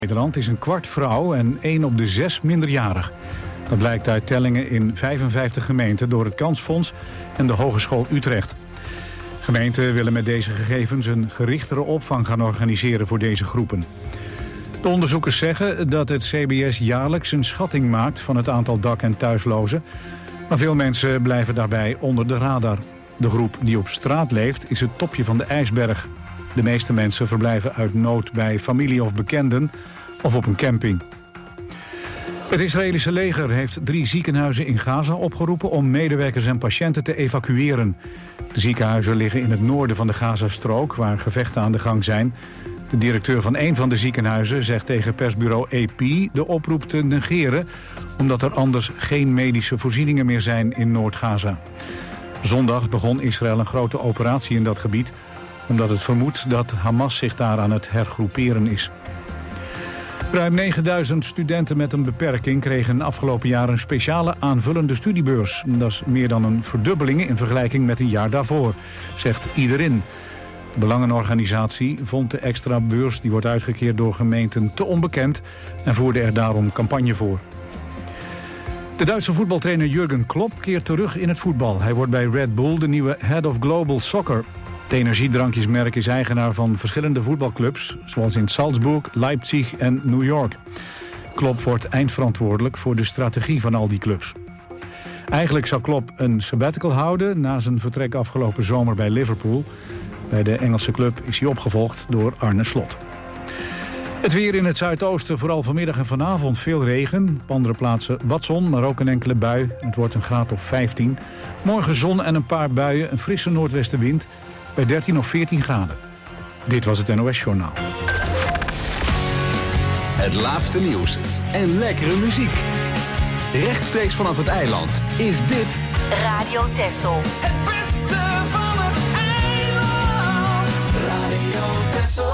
Nederland is een kwart vrouw en 1 op de 6 minderjarig. Dat blijkt uit tellingen in 55 gemeenten door het Kansfonds en de Hogeschool Utrecht. Gemeenten willen met deze gegevens een gerichtere opvang gaan organiseren voor deze groepen. De onderzoekers zeggen dat het CBS jaarlijks een schatting maakt van het aantal dak- en thuislozen. Maar veel mensen blijven daarbij onder de radar. De groep die op straat leeft is het topje van de ijsberg. De meeste mensen verblijven uit nood bij familie of bekenden of op een camping. Het Israëlische leger heeft 3 ziekenhuizen in Gaza opgeroepen om medewerkers en patiënten te evacueren. De ziekenhuizen liggen in het noorden van de Gazastrook, waar gevechten aan de gang zijn. De directeur van een van de ziekenhuizen zegt tegen persbureau AP de oproep te negeren, omdat er anders geen medische voorzieningen meer zijn in Noord-Gaza. Zondag begon Israël een grote operatie in dat gebied, omdat het vermoedt dat Hamas zich daar aan het hergroeperen is. Ruim 9000 studenten met een beperking kregen afgelopen jaar een speciale aanvullende studiebeurs. Dat is meer dan een verdubbeling in vergelijking met een jaar daarvoor, zegt iedereen. De Belangenorganisatie vond de extra beurs die wordt uitgekeerd door gemeenten te onbekend en voerde er daarom campagne voor. De Duitse voetbaltrainer Jurgen Klopp keert terug in het voetbal. Hij wordt bij Red Bull de nieuwe Head of Global Soccer. Het energiedrankjesmerk is eigenaar van verschillende voetbalclubs, zoals in Salzburg, Leipzig en New York. Klopp wordt eindverantwoordelijk voor de strategie van al die clubs. Eigenlijk zou Klopp een sabbatical houden na zijn vertrek afgelopen zomer bij Liverpool. Bij de Engelse club is hij opgevolgd door Arne Slot. Het weer in het zuidoosten, vooral vanmiddag en vanavond veel regen. Op andere plaatsen wat zon, maar ook een enkele bui. Het wordt een graad of 15. Morgen zon en een paar buien, een frisse noordwestenwind bij 13 of 14 graden. Dit was het NOS Journaal. Het laatste nieuws en lekkere muziek. Rechtstreeks vanaf het eiland is dit Radio Texel. Het beste van het eiland. Radio Texel.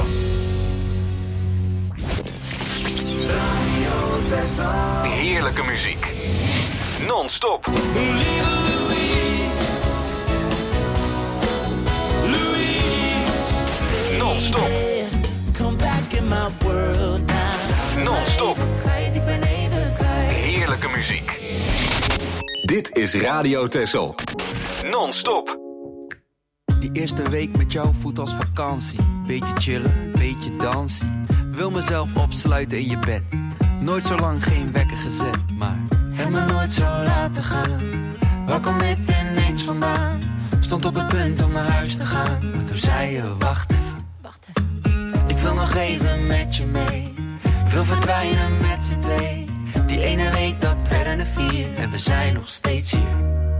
Radio Texel. heerlijke muziek. Non-stop. Non-stop. Non-stop. Heerlijke muziek. Dit is Radio Texel. Non-stop. Die eerste week met jou voelt als vakantie. Beetje chillen, beetje dansen. Wil mezelf opsluiten in je bed. Nooit zo lang geen wekker gezet, maar heb me nooit zo laten gaan. Waar komt dit ineens vandaan? Stond op het punt om naar huis te gaan, maar toen zei je wacht even. Ik wil nog even met je mee. Wil verdwijnen met z'n twee. Die ene week dat werden er 4 en we zijn nog steeds hier.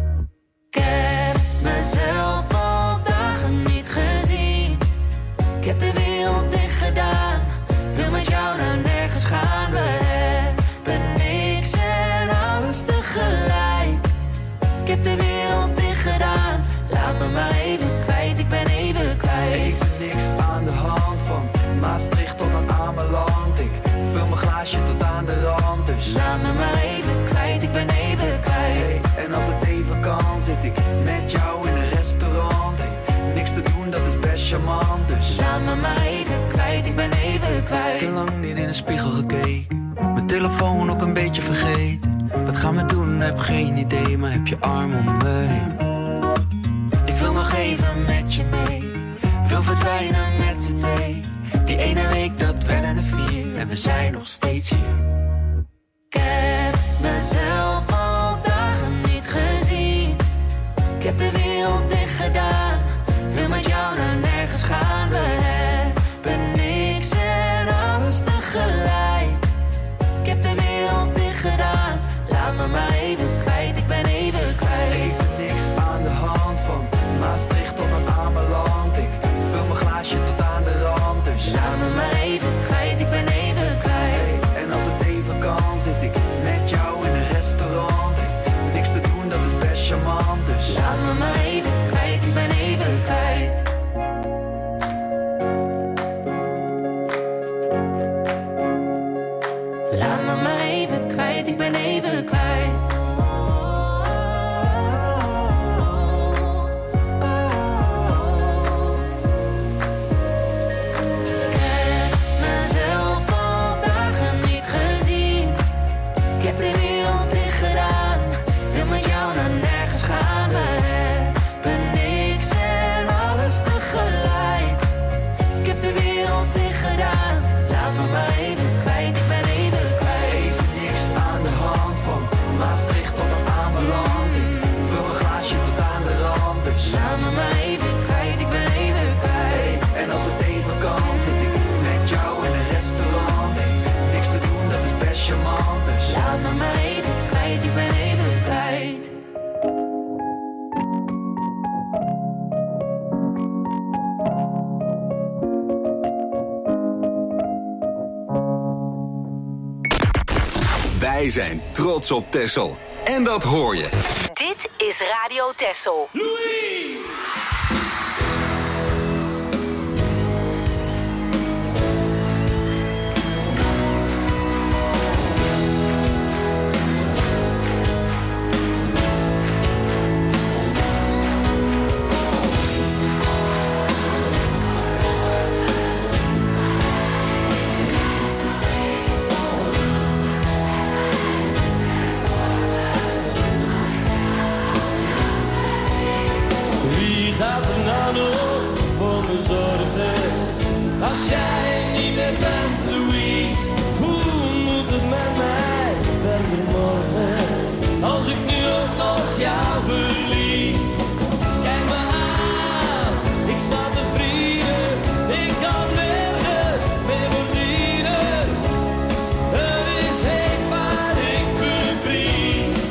Ik heb mezelf al dagen niet gezien. Ik heb de wereld dicht gedaan. Wil met jou naar nergens gaan. We hebben niks en alles tegelijk. Ik heb de wereld dicht gedaan. Laat me maar even kwijt, ik ben even kwijt. Even niks aan de hand van Maastricht tot aan Ameland. Ik vul mijn glaasje tot aan de rand, dus laat me maar even kwijt, ik ben even kwijt. Hey, en als het even kan, zit ik met jou in een restaurant. Hey, niks te doen, dat is best charmant, dus laat me maar even kwijt, ik ben even kwijt. Te lang niet in een spiegel gekeken, mijn telefoon ook een beetje vergeten. Wat gaan we doen, heb geen idee, maar heb je arm om me heen. Ik wil nog even met je mee. Wil verdwijnen met z'n twee. Die ene week dat werden er 4 en we zijn nog steeds hier. Ik heb mezelf al dagen niet gezien. Ik heb de wereld dicht gedaan. Wil met jou naar nergens gaan. We hebben niks en alles tegelijk. Ik heb de wereld dicht gedaan. Laat me maar even kwijt, ik ben even kwijt. Even niks aan de hand van Maastricht tot aan Ameland. Ik vul mijn glaasje tot aan de rand, dus laat me maar even kwijt, ik ben even kwijt. Hey, en als het even kan, zit ik met jou in een restaurant. Hey, niks te doen, dat is best charmant, dus laat me maar even kwijt, ik ben even kwijt. Laat me maar even kwijt, ik ben even kwijt. Ik heb mezelf al Wij zijn trots op Texel. En dat hoor je. Dit is Radio Texel. Louis! Als jij niet meer bent, Louise, hoe moet het met mij verder morgen? Als ik nu ook nog jou verlies. Kijk me aan, ik sta te vrienden, ik kan nergens meer verdienen. Er is heen waar ik bevries.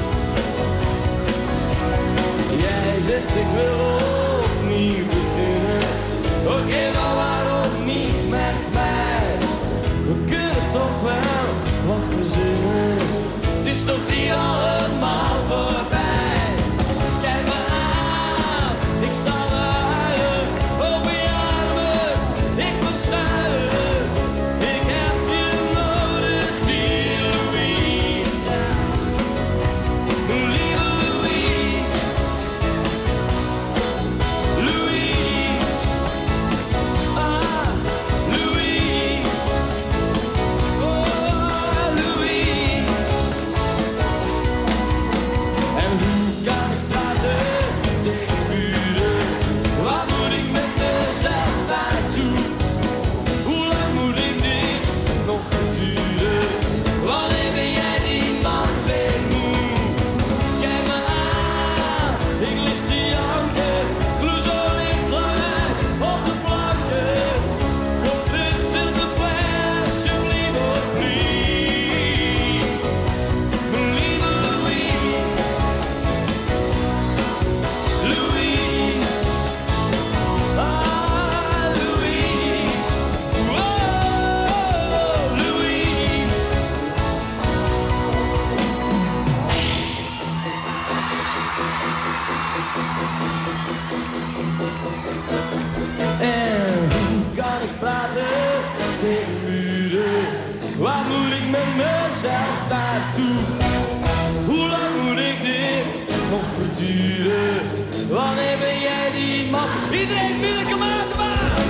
Jij zegt ik wil opnieuw beginnen. Oké, maar waarom niet met mij? We kunnen toch wel wat verzinnen. Het is toch niet allemaal voorbij. Kijk me aan, ik sta te huilen. Open je armen, ik wil schuilen. Ik heb je nodig, die Louise. Lieve Louise. Louise. Waar moet ik met mezelf naartoe? Hoe lang moet ik dit nog verduren? Wanneer ben jij die man? Iedereen midden, kom aan, kom aan!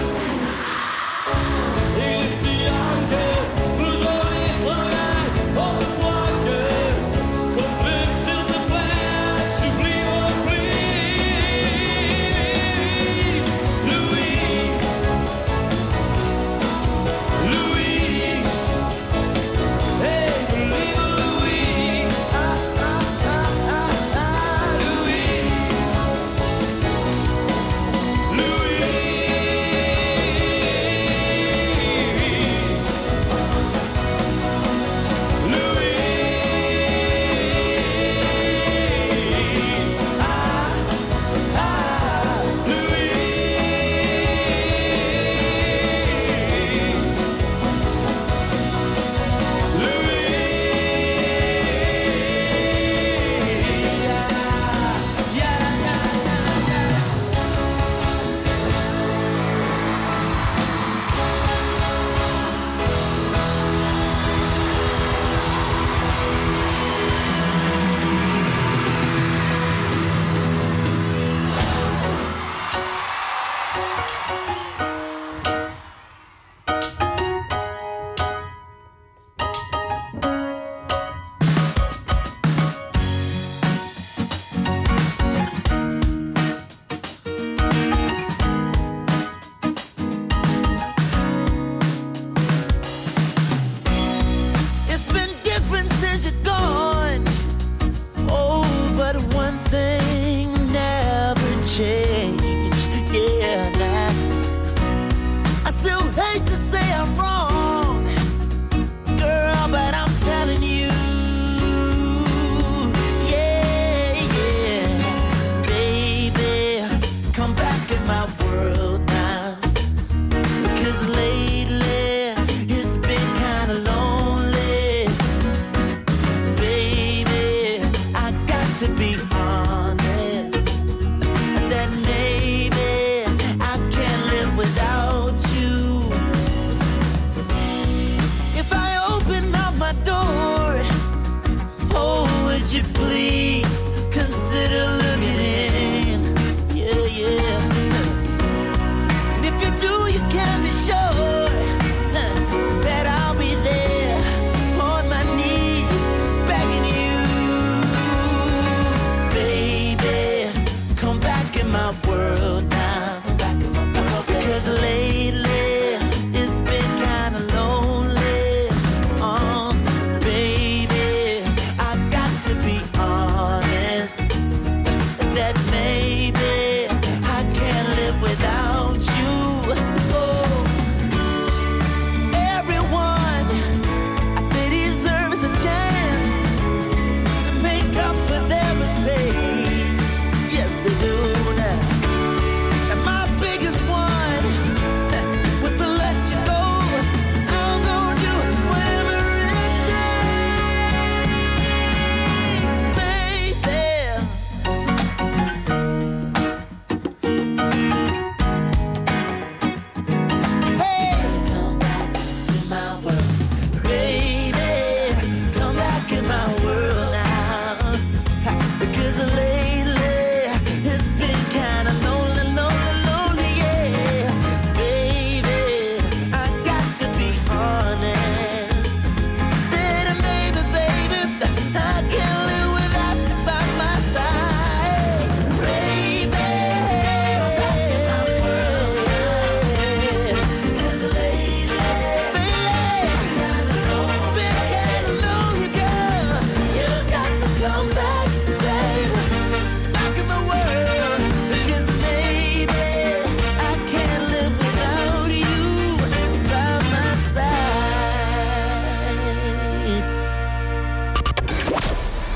Ik lig te janken, vloer zo licht lang uit op de planken. Kom terug, stilte plein, alsjeblieft, oh please. Louise. Louise. Hey, lieve Louise. Louise. Louise.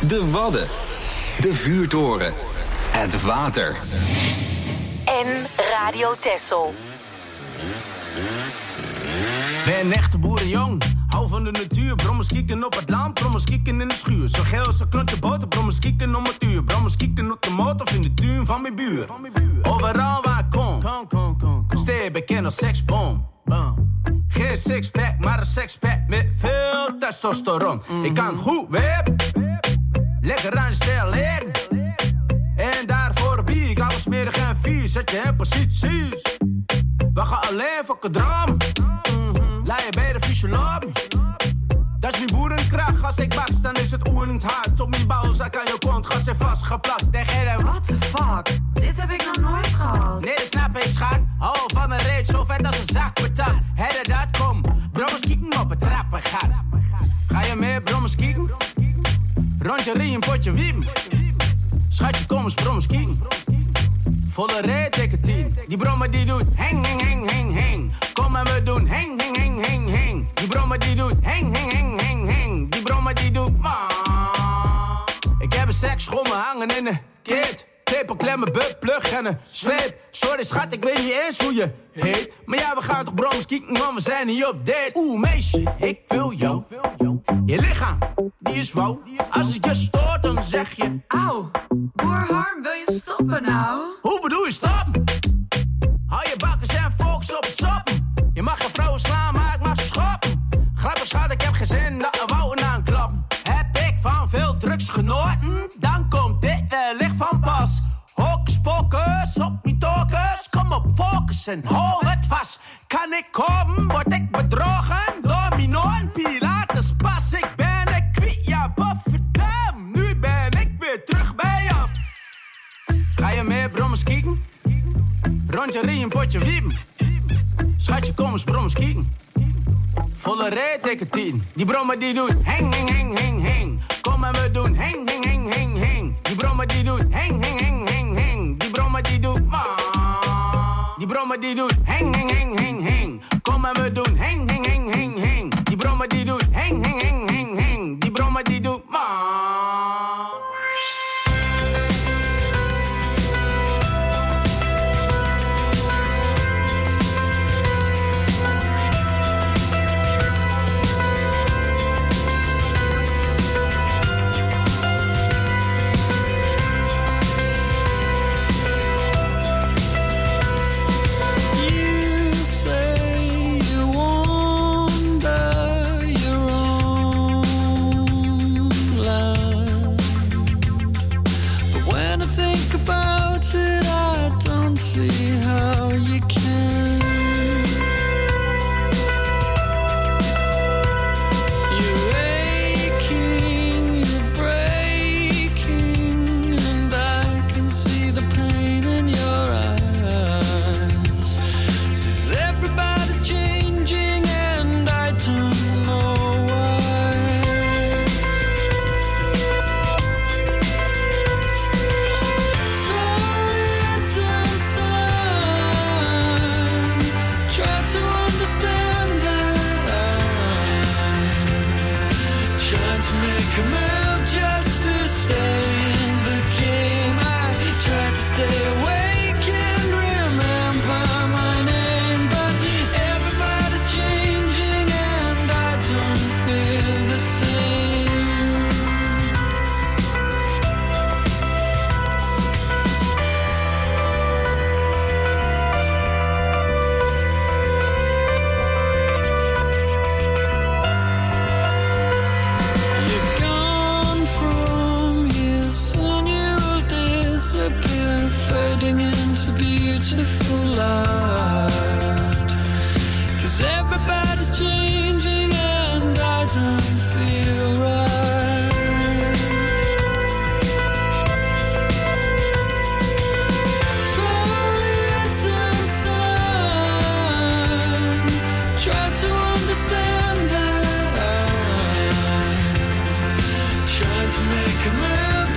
De Wadden. De vuurtoren. Het water. En Radio Texel. Ben een echte boerenjong. Hou van de natuur. Brommers kieken op het land. Brommers kieken in de schuur. Zo geel als een klontje boter. Brommers kieken om het uur. Brommers kieken op de motor of in de tuin van mijn buur. Overal waar ik kom. Steeds bekend als seksbom. Geen sixpack, maar een sexpack met veel testosteron. Ik kan goed web. Lekker aan je stijl liggen. En daarvoor bier ik alles smerig en vies. Zet je in posities. We gaan alleen voor kadram. Laat je bij de fysioloog. Dat is mijn boerenkracht. Als ik bakst, dan is het oerend hard. Op mijn balzak aan je kont gaat ze vastgeplakt. Tegen hem. What the fuck? Dit heb ik nog nooit gehad. Nee, dat snap ik, schat. Hou van een reet zo vet als een zak patat. Hedde dat, kom. Brommers kieken op het trappengat. Ga je mee, brommers kieken? Rondje riem, potje wiepen. Schatje, kom eens, brommers kieken. Volle reet, dikke 10. Die brommer die doet heng, heng, heng, heng, heng. Kom en we doen heng, heng, heng, heng, heng. Die brommer die doet heng, heng, heng, heng, heng. Die brommer die doet ma. Ik heb een seksschommel hangen in de kit. Tepel, klemmen, plug en een zweep. Sorry schat, ik weet niet eens hoe je heet. Maar ja, we gaan toch brommers kieken, want we zijn hier op date. Oeh meisje, ik wil jou. Je lichaam, die is wauw. Als ik je stoort, dan zeg je Auw, boer Harm, wil je stoppen nou? Hoe bedoel je stoppen? Hou je bakkers en focus op het soppen. Je mag geen vrouwen slaan, maar ik mag ze schoppen. Grappig schat, ik heb geen zin, laat er wouden aanklappen. Heb ik van veel drugs genoten? Dan komt dit wellicht van pas. Hocus pocus, op mijn tokens. Kom op, focus en hou het vast. Kan ik komen, word ik bedrogen? Domino en Pilates pas. Ik ben een kwiet, ja, bofferdam. Nu ben ik weer terug bij af. Ga je mee, brommers kieken? Rondje riem, potje wiepen. Schatje, kom eens, brommers kieken. Volle reet, dikke 10. Die brommer die doet heng, heng, heng, heng, heng. Kom en we doen heng, heng, heng, heng, heng. Die brommer die doet heng, heng, heng, heng, heng. Die brommer die doet ma. Die brommer die doet heng, heng, heng, heng, heng. Kom en we doen heng, heng, heng, heng, heng. Die brommer die doet heng, heng, heng, heng, heng. Die brommer die doet ma.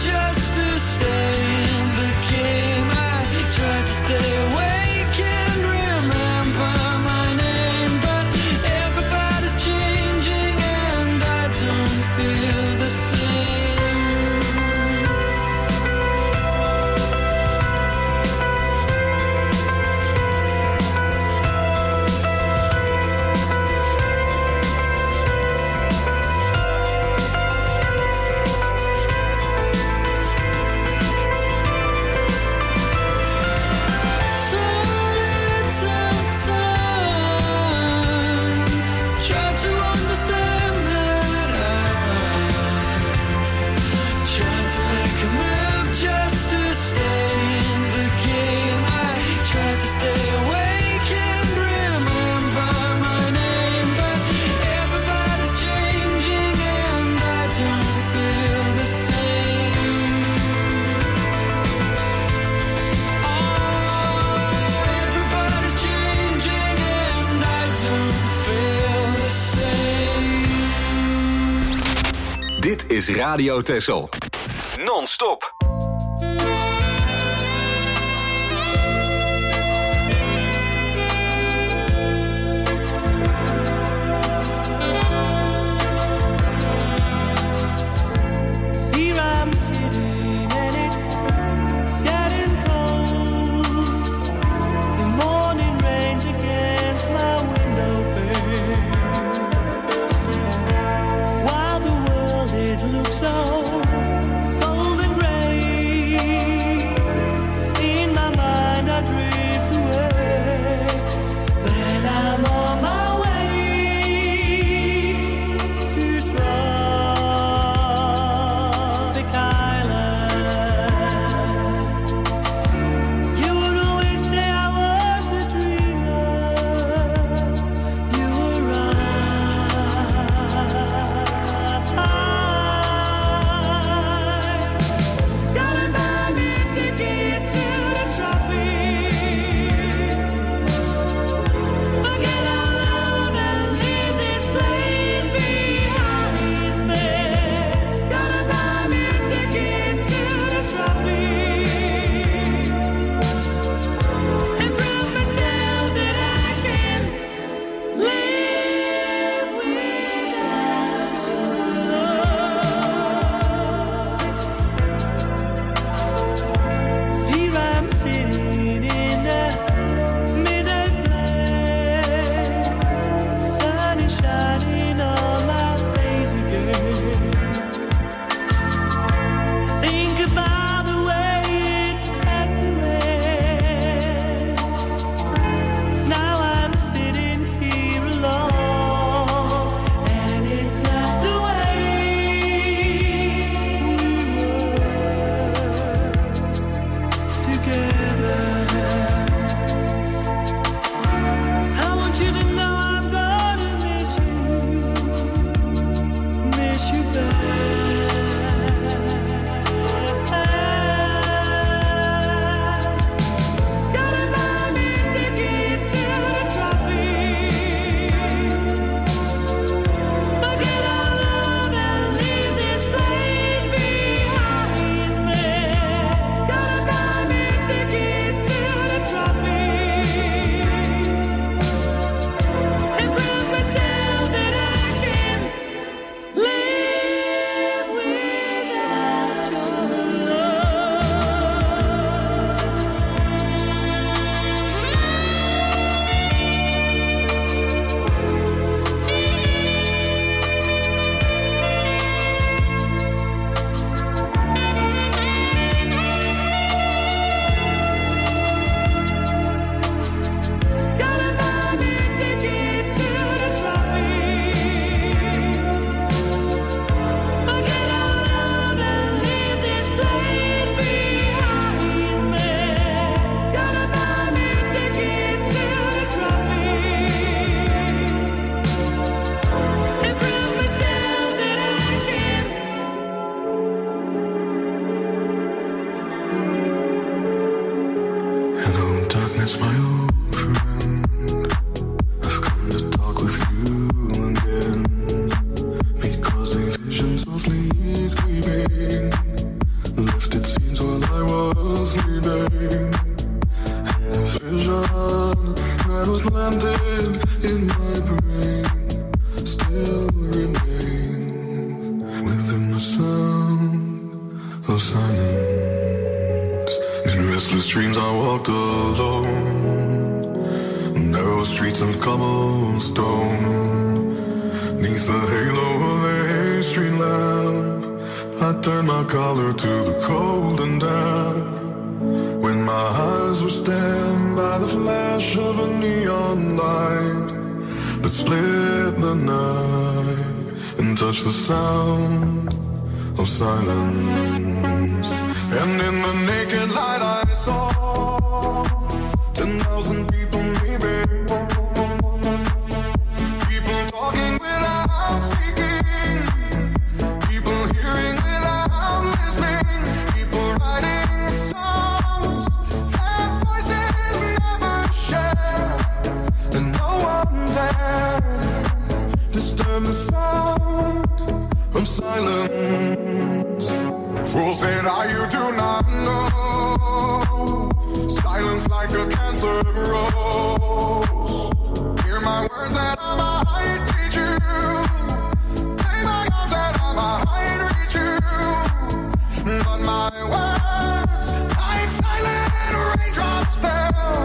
Stay awake and Dit is Radio Texel. Non-stop. Disturb the sound of silence. Fools say that you do not know. Silence like a cancer grows. Hear my words and I might teach you. Take my arms and I might reach you. But my words, like silent raindrops fell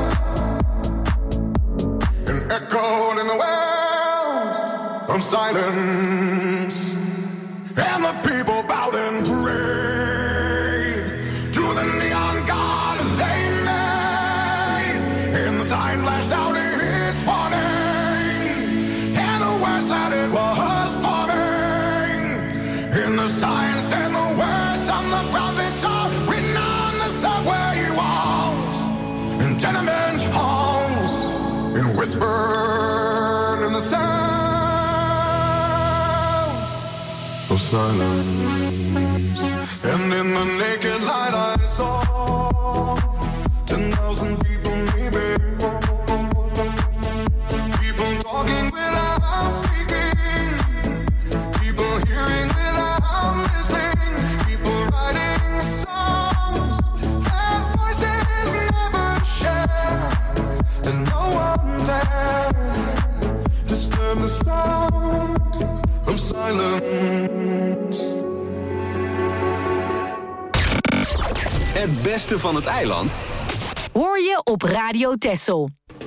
and echoed in the wells of silence. And the people bowed and prayed to the neon god they made. And the sign flashed out its warning, and the words that it was forming. And the signs and the words of the prophets are written on the subway walls and tenement halls, and whispered in the sound of silence. And in the naked light I saw 10,000 people maybe. People talking without speaking. People hearing without listening. People writing songs that voices never share. And no one dared disturb the sound of silence. Het beste van het eiland hoor je op Radio Texel.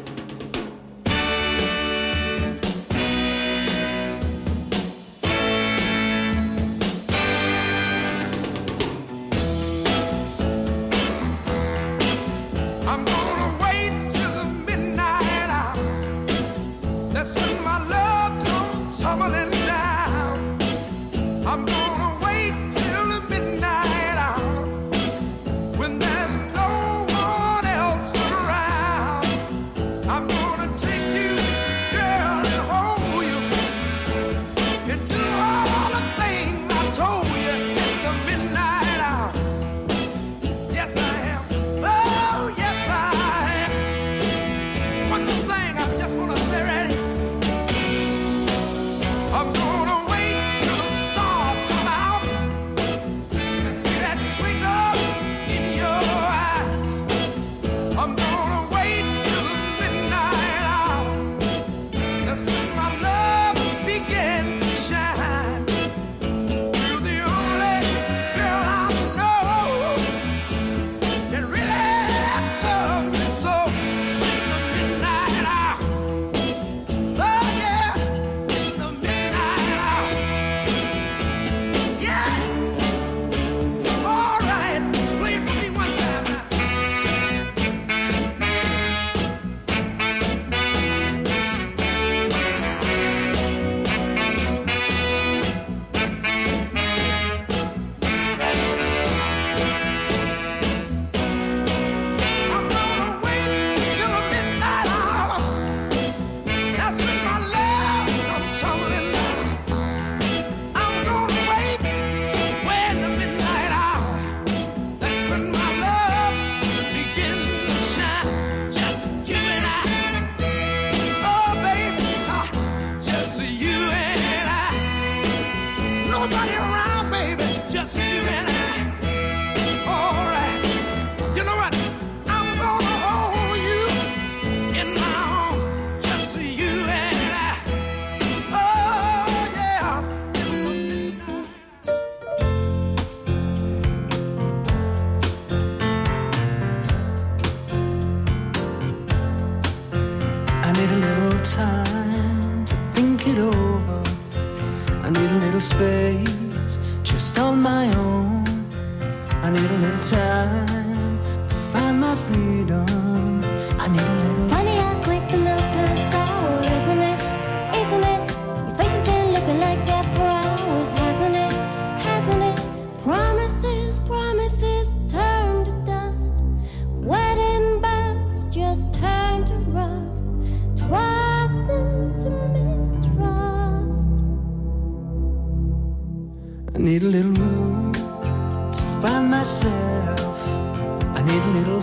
I need a little room to find myself. I need a little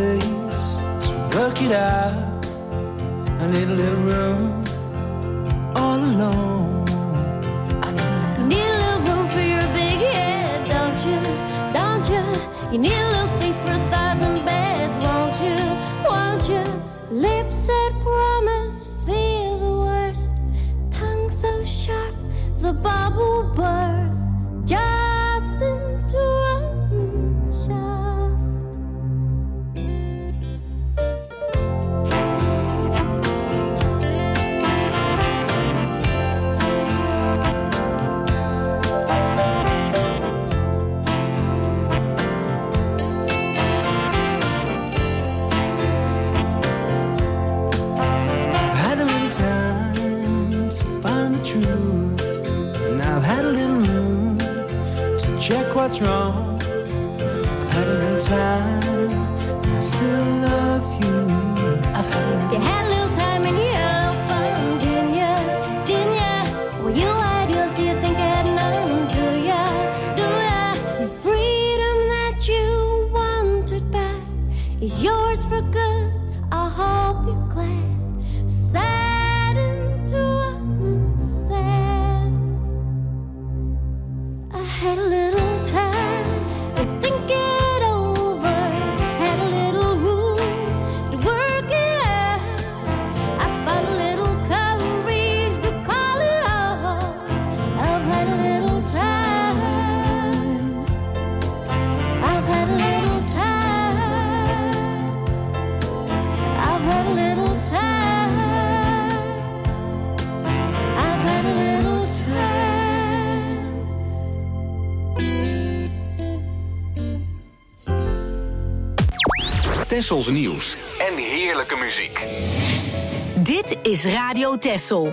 space to work it out. I need a little room all alone. I need a little room You need a little space for 1,000 beds, won't you? Won't you? Lips that promise, feel the worst. Tongue so sharp, the bubble bursts. Just into unjust. I've had a little time to find the truth, and I've had a little room to check what's wrong. I've had a little time, and I still love you. I've had a little. You had a little time and you had a little fun, didn't ya? Didn't ya? Well, you had yours, do you think I had none? Do ya? Do ya? The freedom that you wanted back is yours for good. I hope you're glad. Sad into unsaid. I had a little time to think it over. Had a little room to work it out. I found a little courage to call it off. I've had a little time. I've had a little time. I've had a little time. I've had a little time. Tessels nieuws en heerlijke muziek. Dit is Radio Tessel.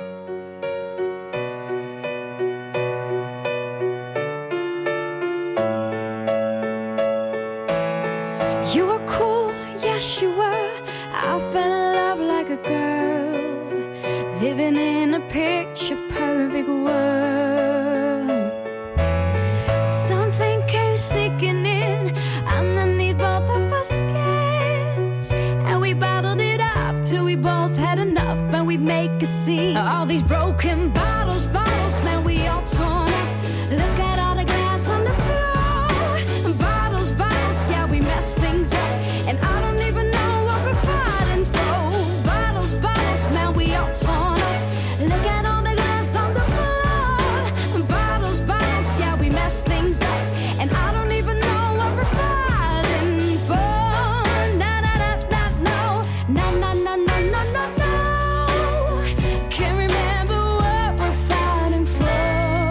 You were cool, yes you were. I fell in love like a girl, living in a picture perfect world. Something came sneaking in underneath both of our skins, and we bottled it up till we both had enough, and we make a scene. All these broken bottles, man, we all torn up. Look at all the glass on the floor. Bottles, yeah, we mess things up, and I don't even know what we're fighting for. Bottles, man, we all torn up. Look at all the glass on the floor. Bottles, yeah, we mess things up, and I don't even know what we're fighting for. Na na na na no, na na na na na na no. Can't remember what we're fighting for.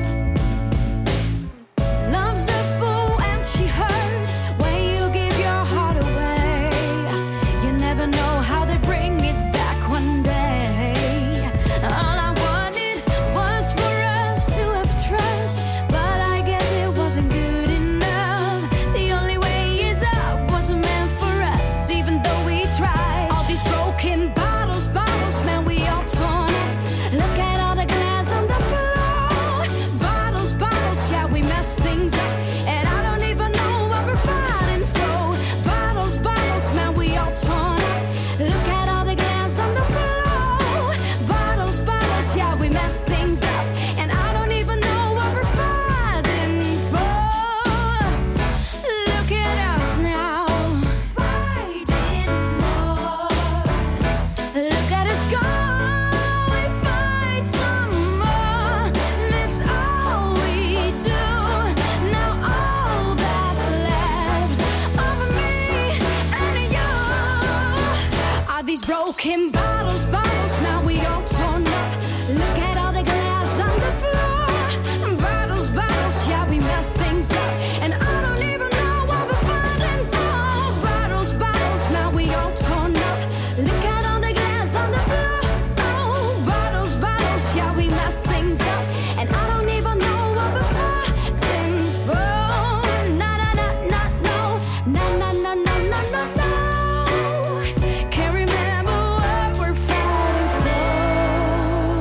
Love's a fool and she hurts when you give your heart away. You never know how they bring it back one day. All I wanted was for us to have trust, but I guess it wasn't good enough. The only way is up wasn't meant for us, even though we tried. All these broken bottles, man, we all torn up. Look at all the glass on the floor. Bottles, yeah, we mess things up, and I don't even know what we're fighting for. Bottles, man, we all torn up. Look at all the glass on the floor. Bottles, yeah, we mess things up, and I don't even know what we're fighting for. Look at us now, fighting more. Look at us go, we fight some more. That's all we do. Now all that's left of me and you are these broken bottles, now we all torn up. Look at all the glass on the floor. Bottles, yeah, we mess things up, and I don't even know what we're fighting for. Bottles, now we all torn up. Look at all the glass on the floor. Oh, bottles, yeah, we mess things up, and I don't even know what we're fighting for. Na na na na no, na na na na na na no. Can't remember what we're fighting for.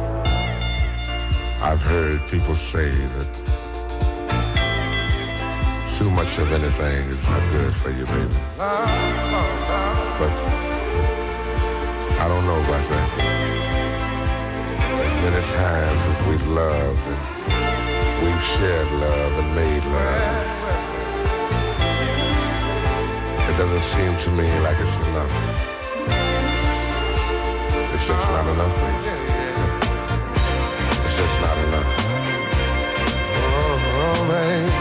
I've heard people say that too much of anything is not good for you, baby. But I don't know about that. As many times as we've loved and we've shared love and made love, It doesn't seem to me like it's enough. It's just not enough, baby. It's just not enough. Oh, baby.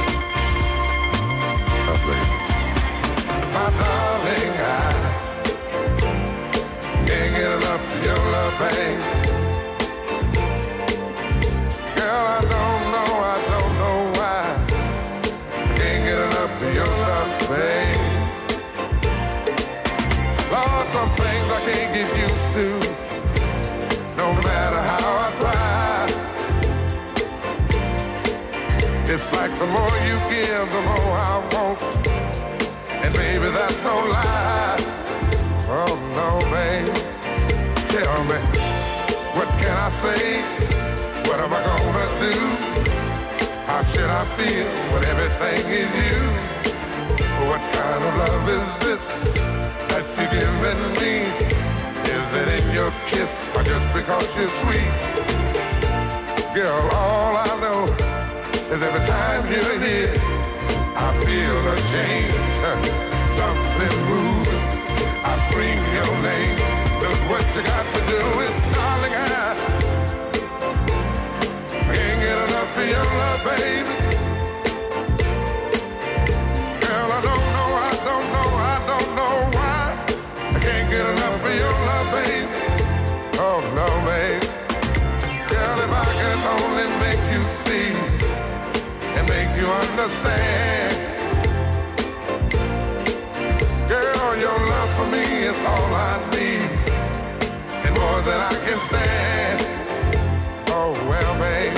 Oh, baby. My darling, I can't get enough of your love, baby. Girl, I don't know why. I can't get enough of your love, baby. Lord, some things I can't get used to, no matter how I try. It's like the more you give, the more I want. And baby, that's no lie. Oh no, babe. Tell me, what can I say? What am I gonna do? How should I feel when everything is you? What kind of love is this that you're giving me? Is it in your kiss or just because you're sweet? Girl, all I know is every time you're here, I feel a change, something moving. I scream your name. Look what you got to do it, darling. I can't get enough of your love, baby. Girl, I don't know why. I can't get enough of your love, baby. Oh no, baby. Girl, if I could only make you see and make you understand. Girl, your love for me is all I need, and more than I can stand. Oh well, babe,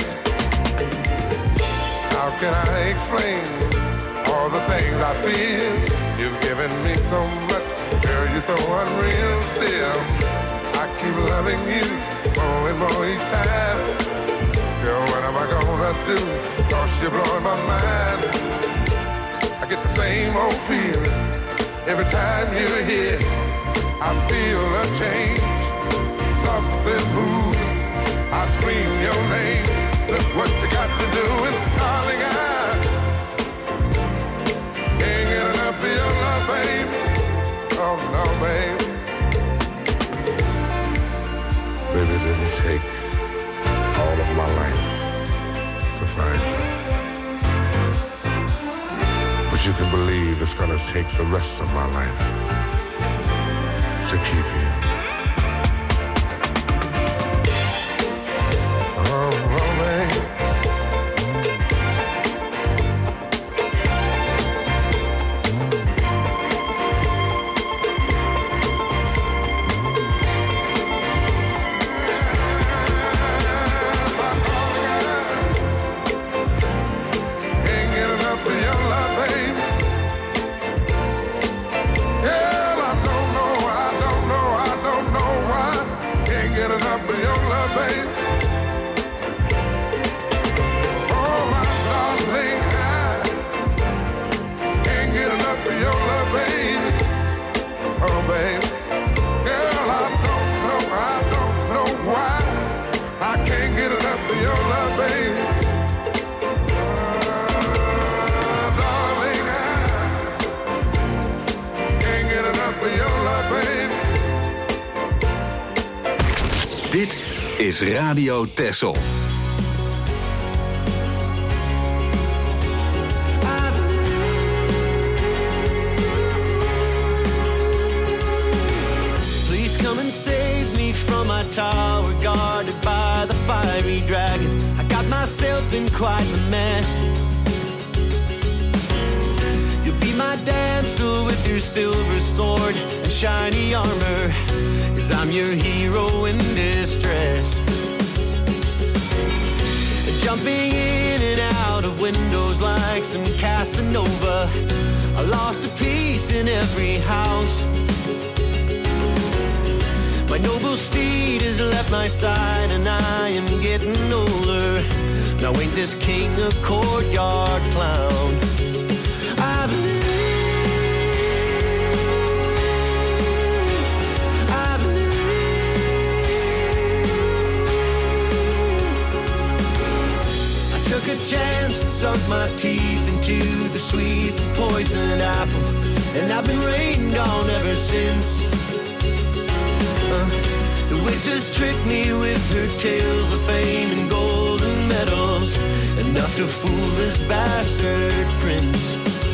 how can I explain all the things I feel? You've given me so much, girl, you're so unreal still. I keep loving you more and more each time. Girl, what am I gonna do? 'Cause you're blowing my mind. I get the same old feeling every time you're here. I feel a change, something moving. I scream your name. Look what you got to do, and darling, I can't get enough of your love, baby. Oh no, baby. Baby, it didn't take all of my life to find you, but you can believe it's gonna take the rest of my life to keep you. Oh, baby. Dit is Radio Texel. Please come and save me from my tower guarded by the fiery dragon. I got myself in quite a mess. You'll be my damsel with your silver sword and shiny armor, 'cause I'm your hero in distress. Jumping in and out of windows like some Casanova, I lost a piece in every house. My noble steed has left my side and I am getting older. Now ain't this king a courtyard clown? I took a chance and sunk my teeth into the sweet poisoned apple. and I've been rained on ever since. The witch has tricked me with her tales of fame and golden medals, enough to fool this bastard prince.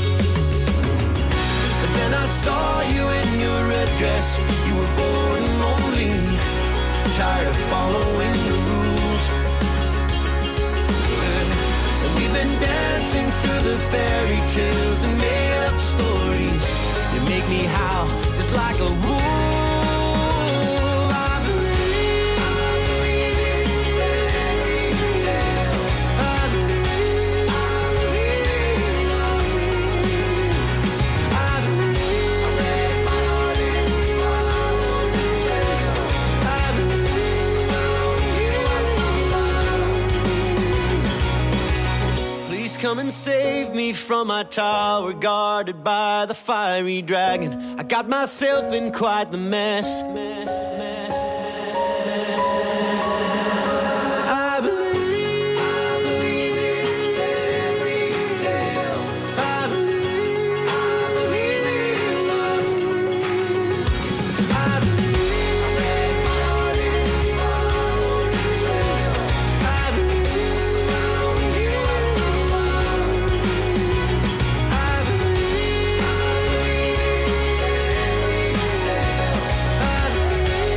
But then I saw you in your red dress. You were bored and lonely, tired of following the rules. And we've been dancing through the fairy tales and made up stories. You make me howl just like a wolf. Come and save me from my tower, guarded by the fiery dragon. I got myself in quite the mess. I believe in fairy tale. I believe in love. I believe I read my heart and followed the trail. I believe found you. I believe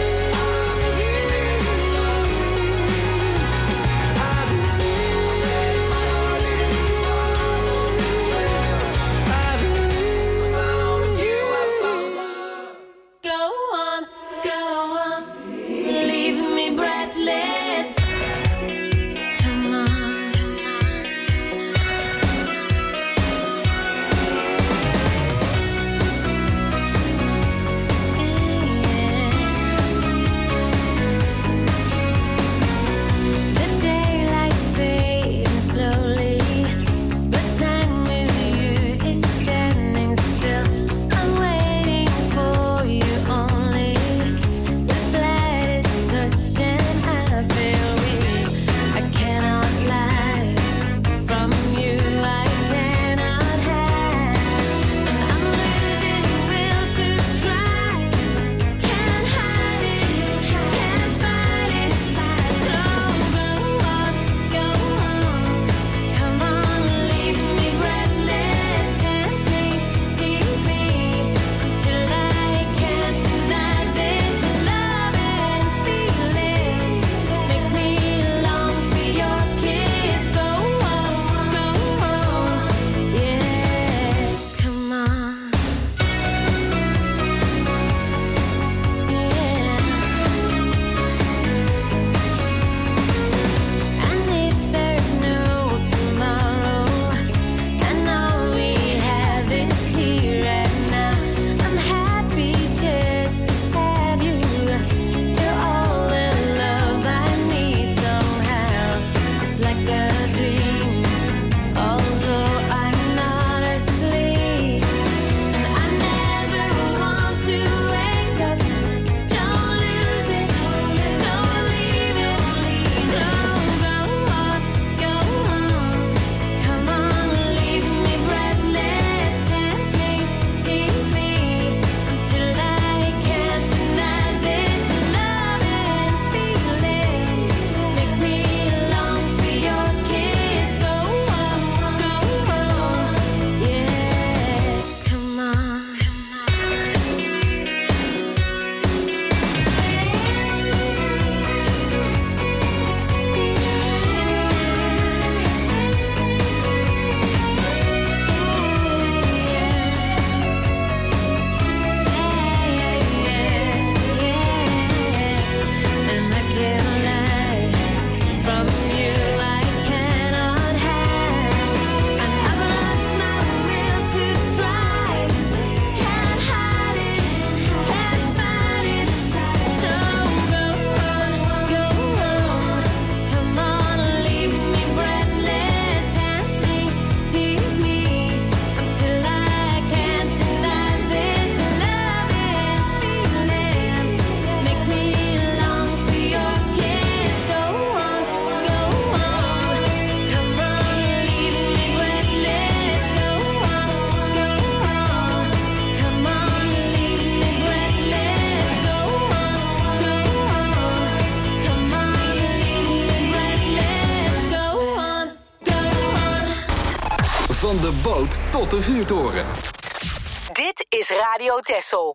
Van de boot tot de vuurtoren. Dit is Radio Texel.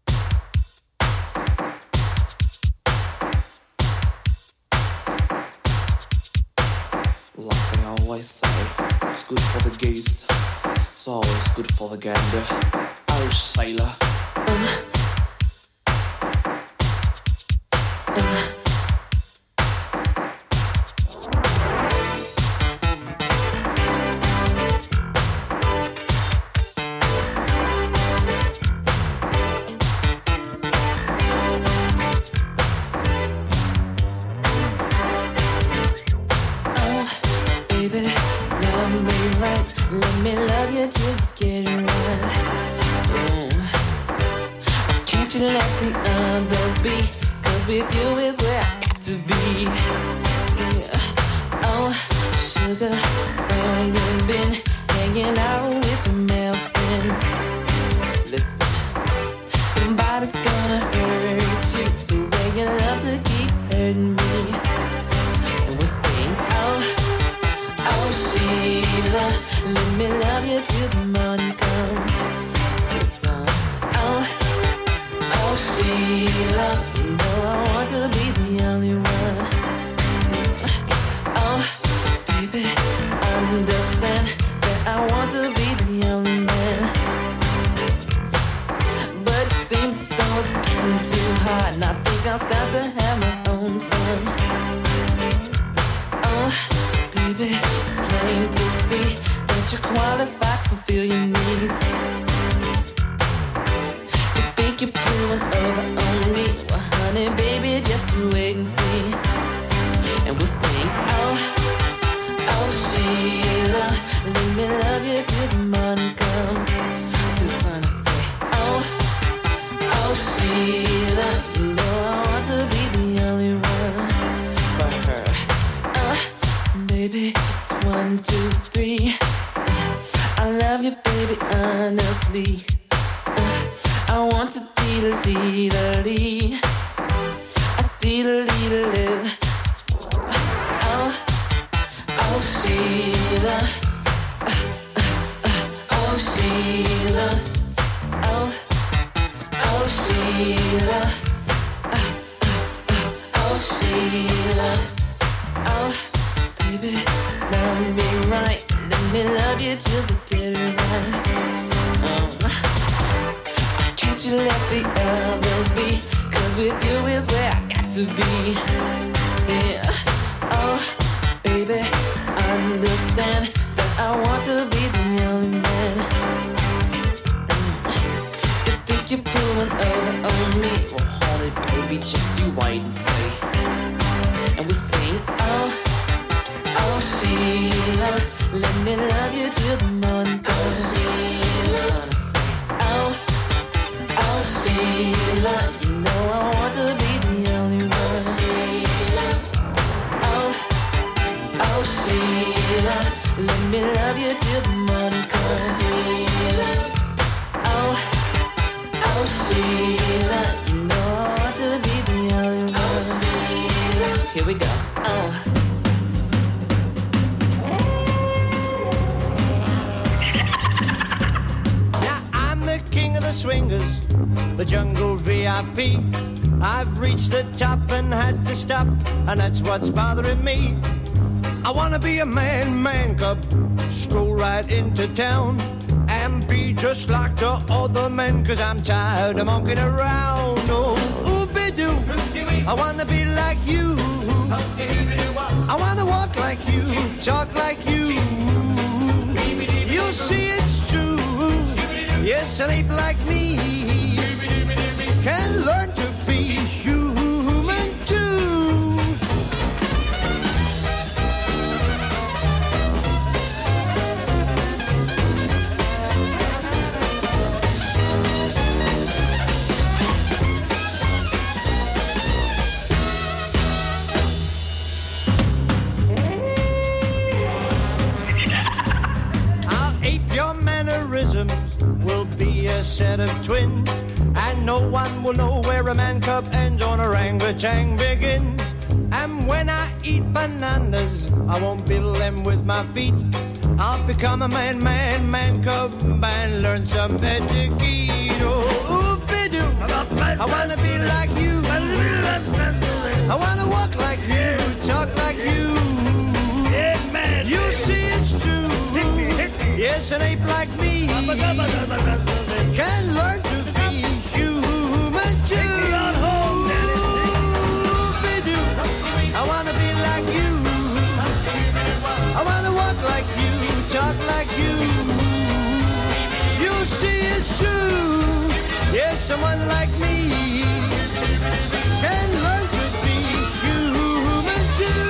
Like they always say, it's good for the goose, it's always good for the gander. Oh, sailor. Let me love you till you get it right. Can't you let the others be? 'Cause with you is where I got to be. Yeah. Oh, sugar, where you been? Hanging out with the male friends. Listen, somebody's gonna hurt you the way you love to keep hurting me. And we'll sing, oh, oh, Sheila, let me love you till the morning comes. Sing song. Oh, oh, Sheila, you know I want to be the only one. Oh, baby, understand that I want to be the only man. But it seems as though it's getting too hard, and I think I'll start to have my own fun. Oh, baby, it's plain to see that you're qualified to fulfill your needs. You think you're pulling over on me? Well, honey, baby, just you wait and see. And we'll sing, oh, oh, Sheila, let me love you till the morning comes. The sun will say, oh, oh, Sheila, you know I want to be the only one for her. Baby, it's 1, 2, 3. I love you, baby, honestly. I want to dee-da-dee-da-dee. A dee-da-dee-da-dee. Oh, oh, Sheila. Oh, Sheila. Oh, oh, Sheila. Oh, Sheila. Oh, baby, love me right. Let me love you till we get it right. Can't you let the others be? 'Cause with you is where I got to be. Yeah. Oh, baby, understand that I want to be the only man. You think you're pulling over on me? Well, hold it, baby, just you wait and see. And we sing, oh, oh, Sheila, let me love you till the morning comes. Oh, oh, Sheila, you know I want to be the only one. Oh, oh, Sheila, let me love you till the morning comes. Oh, oh, Sheila, you know I want to be the only one. Here we go. Oh. King of the swingers, the jungle VIP. I've reached the top and had to stop, and that's what's bothering me. I wanna be a man cub, stroll right into town, and be just like the other men, 'cause I'm tired of monkeying around. Oh, ooby-doo, I wanna be like you. I wanna walk like you, talk like you. You'll see it's true. Yes, an ape like me can learn to be human too. I'll ape your mannerisms, will be a set of twins, and no one will know where a man cub ends or an orangutan begins. And when I eat bananas, I won't peel them with my feet. I'll become a man cub and learn some etiquette. Oh, ooh-be-doo. I wanna be like you. I wanna walk like you, talk like you. You see it's true. Yes, an ape like me can learn to be human too. Ooh-be-doo. I wanna be like you. I wanna walk like you, talk like you. You see it's true. Yes, someone like me can learn to be human too.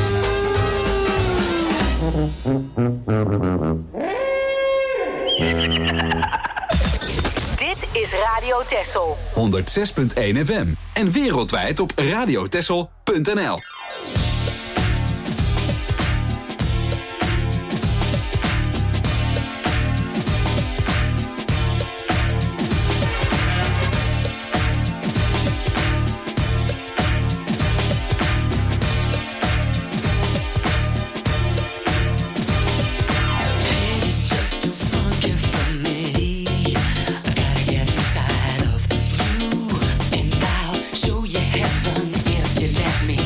Dit is Radio Texel. 106.1 FM. En wereldwijd op radiotexel.nl. Show you heaven if you let me.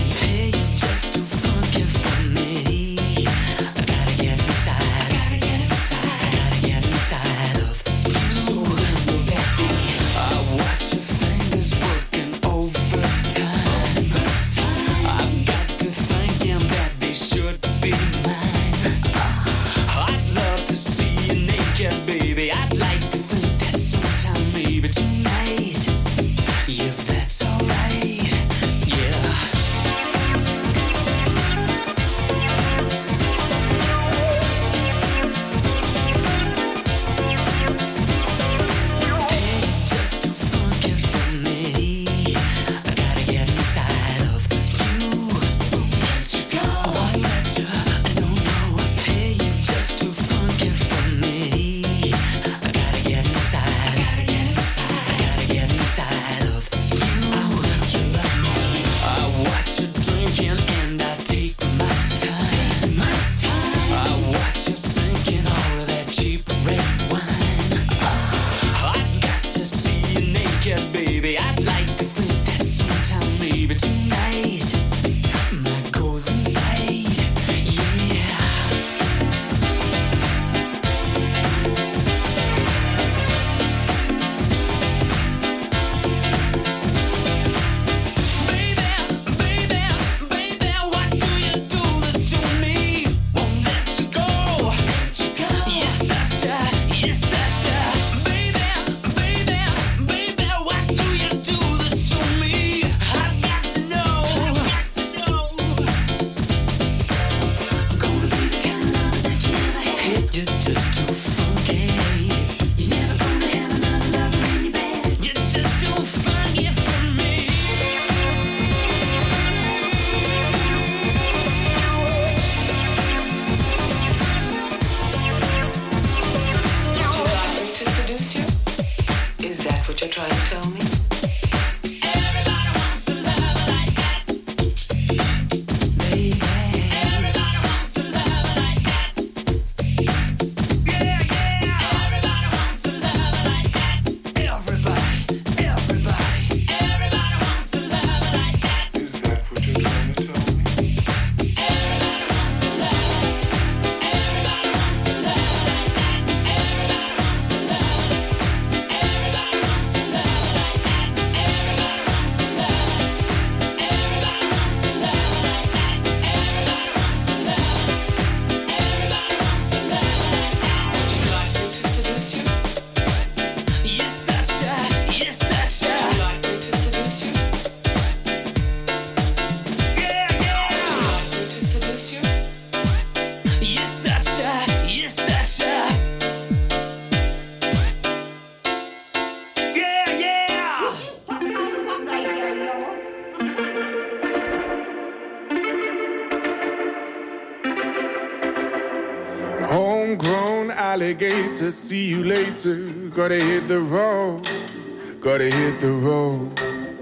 Homegrown alligator, see you later. Gotta hit the road, gotta hit the road.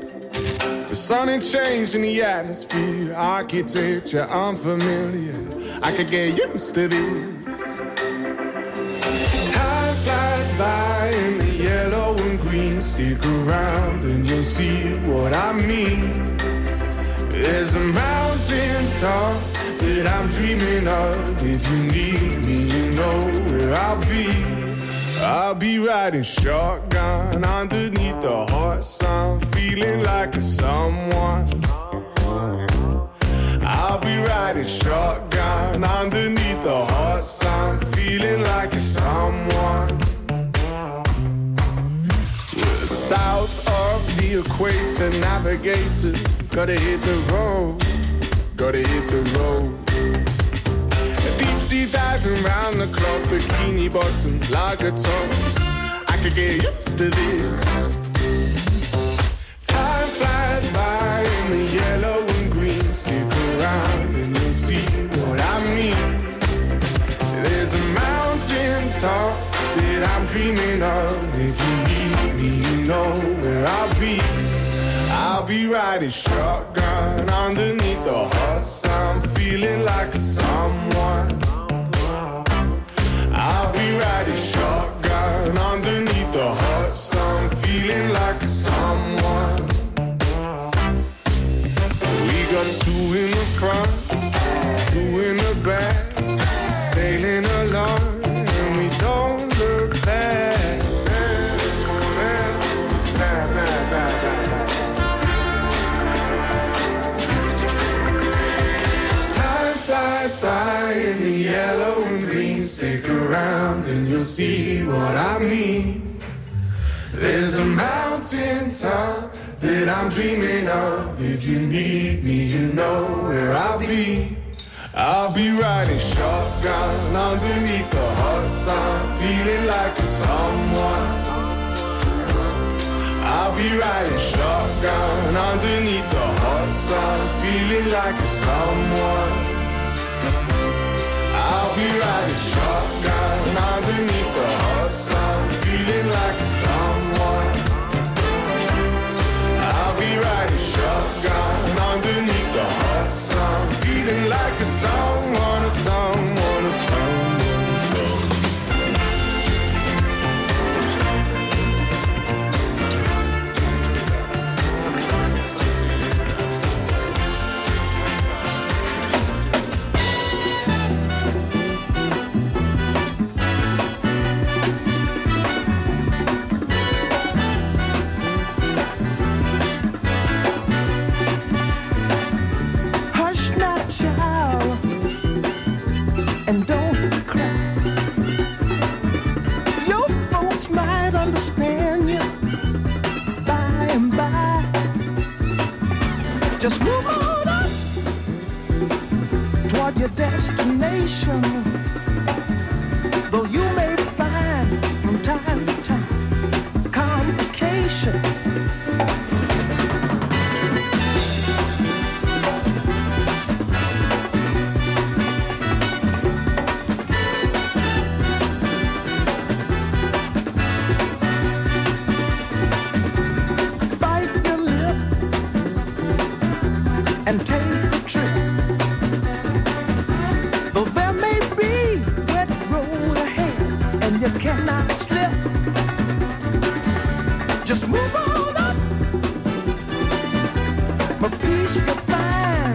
The sun ain't changed in the atmosphere, architecture unfamiliar. I could get used to this. flies by in the yellow and green. Stick around and you'll see what I mean. There's a mountain top that I'm dreaming of. If you need me, you know where I'll be. I'll be riding shotgun underneath the hot sun, feeling like a someone. I'll be riding shotgun underneath the hot sun, feeling like a someone. We're south of the equator, navigator. Gotta hit the road, gotta hit the road. Deep sea diving round the clock, bikini bottoms, lager tops. I could get used to this. Time flies by in the yellow and green. Stick around and you'll see what I mean. There's a mountain top that I'm dreaming of. If you need me, you know where I'll be. I'll be riding shotgun underneath the hot sun, feeling like a someone. I'll be riding shotgun underneath the hot sun, feeling like a someone. We got two in the front, two in the back, sailing along, and we don't look back. Flies by in the yellow and green. Stick around and you'll see what I mean. There's a mountain top that I'm dreaming of. If you need me, you know where I'll be. I'll be riding shotgun underneath the hot sun, feeling like a someone. I'll be riding shotgun underneath the hot sun, feeling like a someone. I'll be riding shotgun underneath the hot sun, feeling like a someone. I'll be riding shotgun underneath the hot sun, feeling like a someone, a someone, a someone, a someone. And don't cry. Your folks might understand you by and by. Just move on up toward your destination. Though you may find from time to time complication. And take the trip. Though there may be wet road ahead and you cannot slip, just move on up. For peace you'll find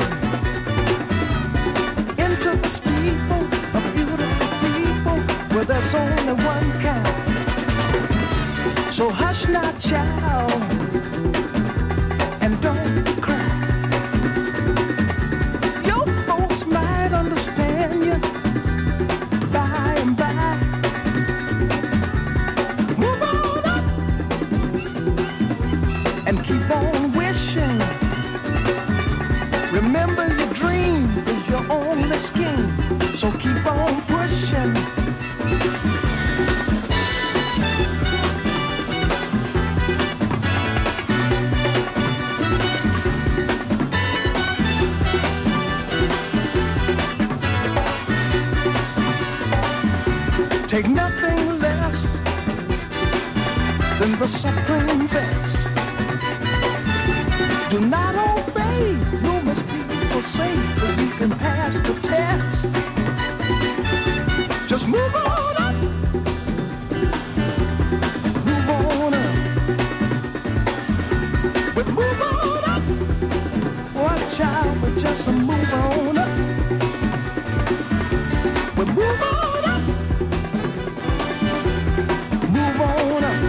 into the steeple of beautiful people where there's only one kind. So hush now, child, and don't cry. Understand you by and by. Move on up and keep on wishing. Remember your dream is your only scheme, so keep on pushing. Take nothing less than the supreme best. Do not obey, you must be forsake, but you can pass the test. Just move on up to move on up. Move on up.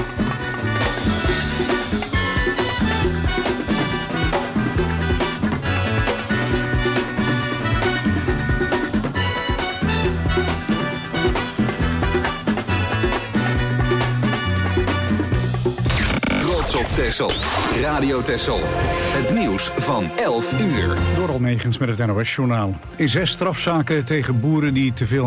Trots op Texel. Radio Texel. Het nieuws van 11 uur. Door Almegens met het NOS-journaal. In 6 strafzaken tegen boeren die te veel